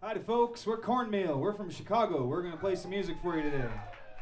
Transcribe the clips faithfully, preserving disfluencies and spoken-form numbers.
Howdy folks, we're Cornmeal. We're from Chicago. We're going to play some music for you today.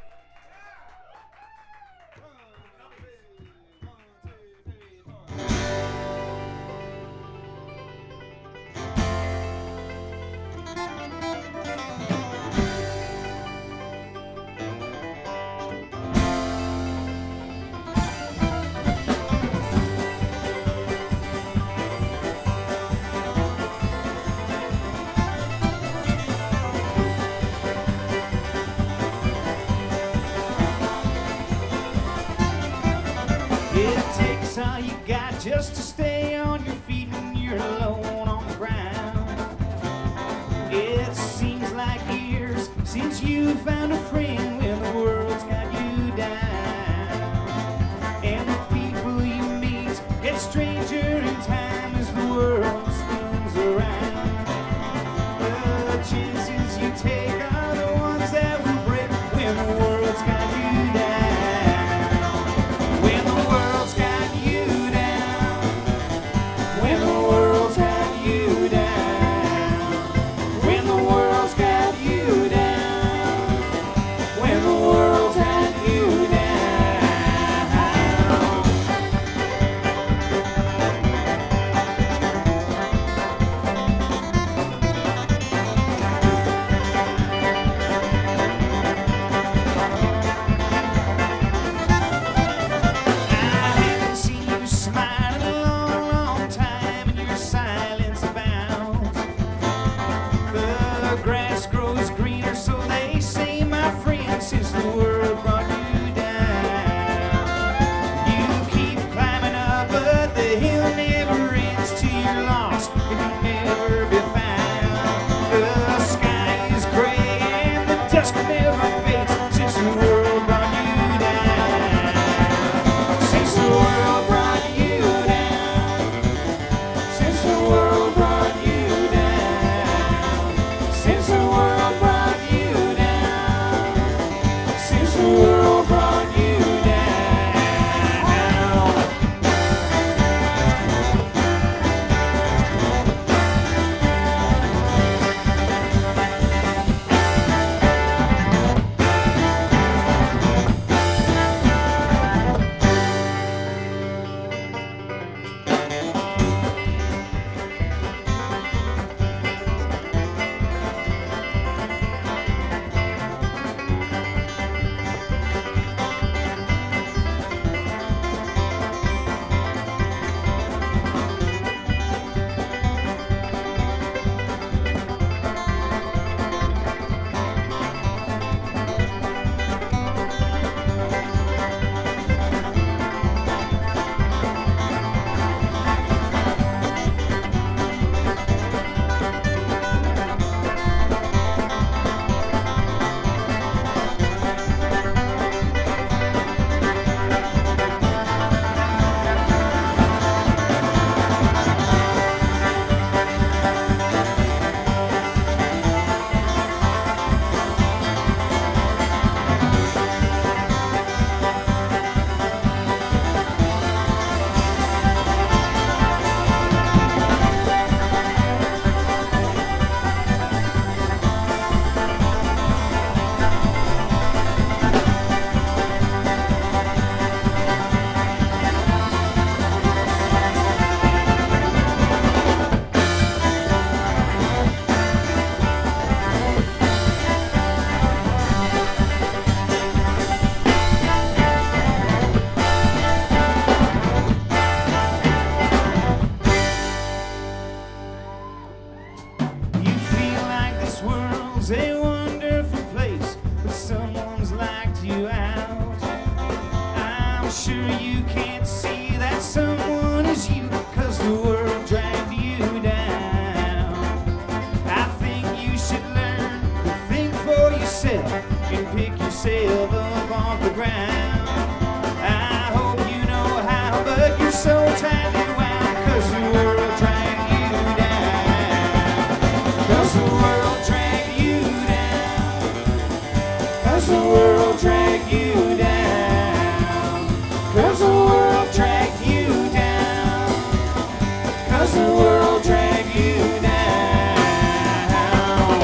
All you got just to stay on your feet when you're alone on the ground. It seems like years since you found a friend when the world's got you down. And the people you meet get stranger in time as the world spins around. The chances you take are the ones that will break when the world's got you down. When the world's got a wonderful place, but someone's locked you out. I'm sure you can't see that someone is you, 'cause the world dragged you down. I think you should learn to think for yourself and pick yourself up off the ground. I hope you know how, but you're so tightly wound, 'cause the world dragged you down. 'Cause the world dragged you down. 'Cause the world dragged you down. 'Cause the world dragged you down. 'Cause the world dragged you down.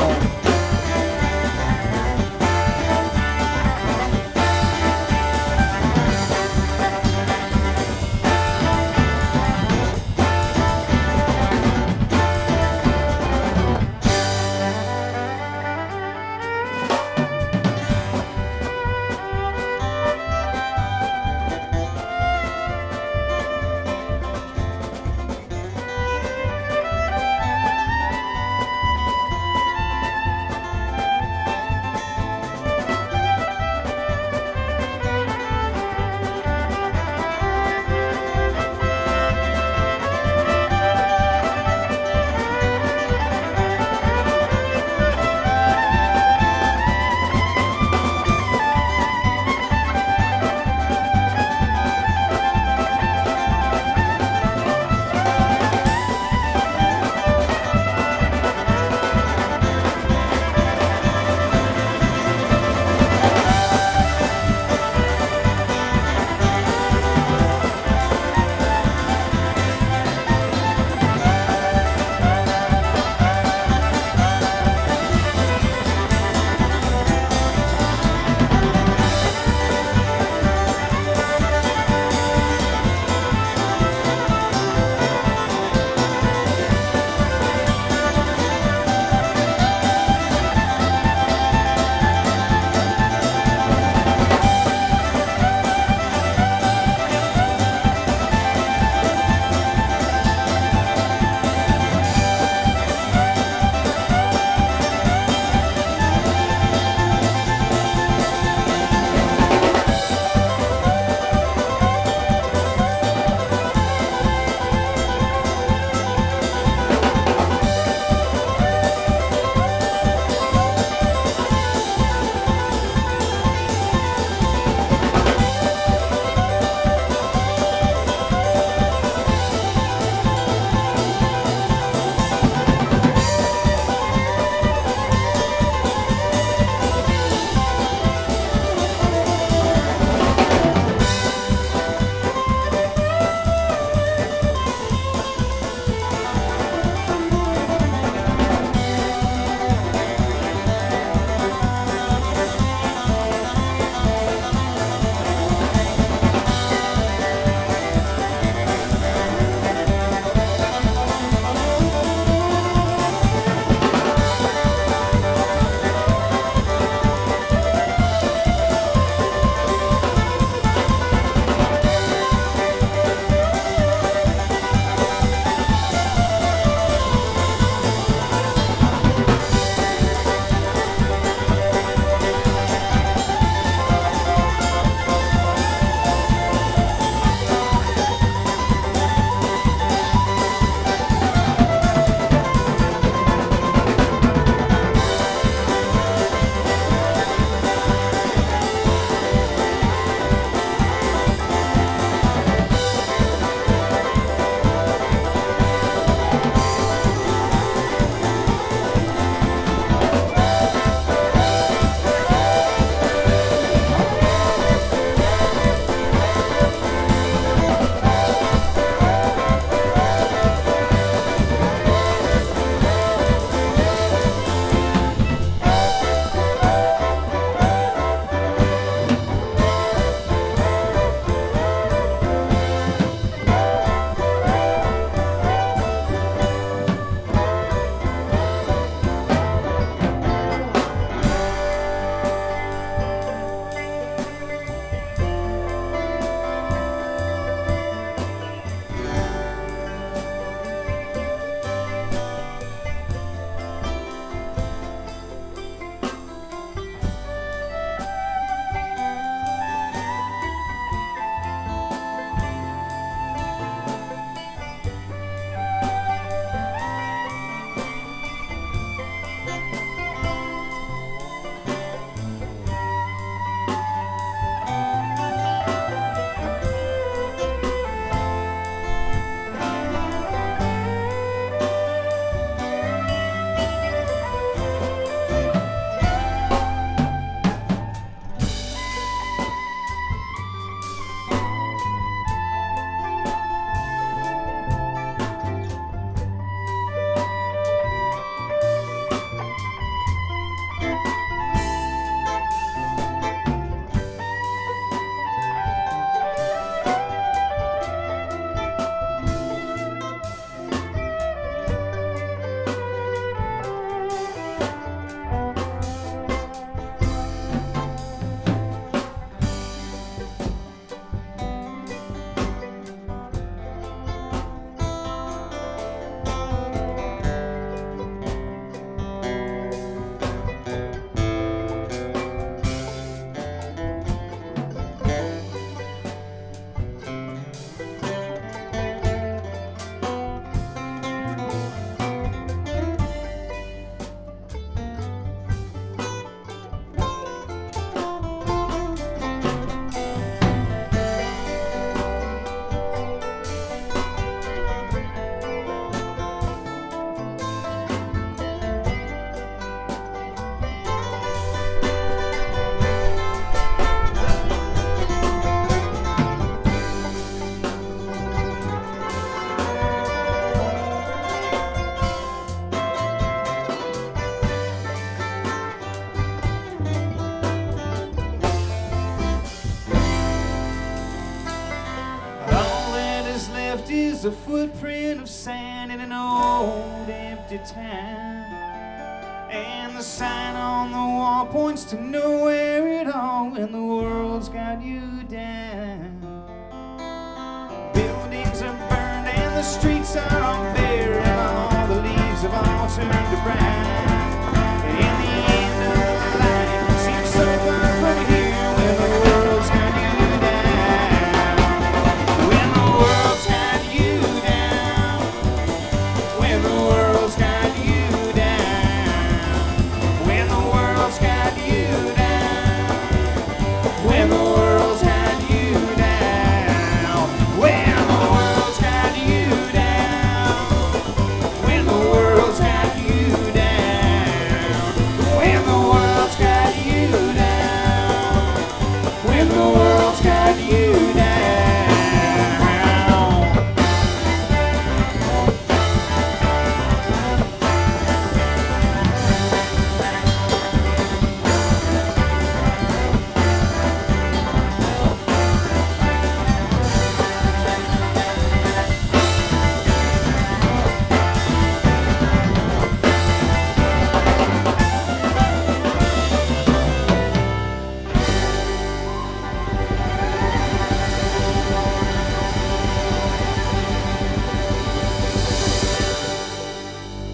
a footprint of sand in an old empty town. And the sign on the wall points to nowhere at all when the world's got you down. Buildings are burned and the streets are all bare, and all the leaves have all turned to brown.